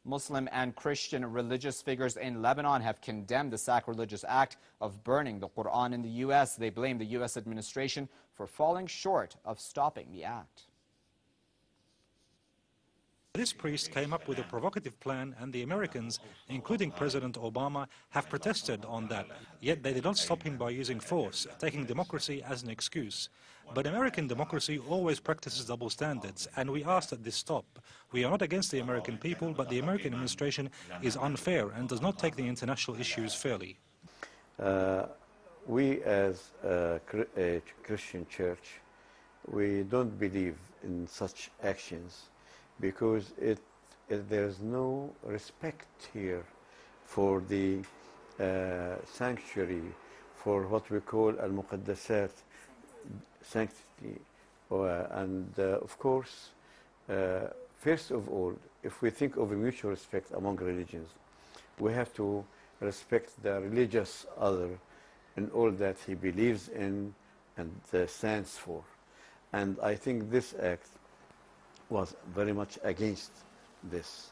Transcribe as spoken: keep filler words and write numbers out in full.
Muslim and Christian religious figures in Lebanon have condemned the sacrilegious act of burning the Quran in the U S. They blame the U S administration for falling short of stopping the act. This priest came up with a provocative plan, and the Americans, including President Obama, have protested on that. Yet they did not stop him by using force, taking democracy as an excuse. But American democracy always practices double standards, and we ask that this stop. We are not against the American people, but the American administration is unfair and does not take the international issues fairly. Uh, we as a, a Christian church, we don't believe in such actions, because it, it, there's no respect here for the uh, sanctuary, for what we call al-muqaddasat, sanctity. Uh, and uh, of course, uh, first of all, if we think of a mutual respect among religions, we have to respect the religious other in all that he believes in and uh, stands for. And I think this act was very much against this.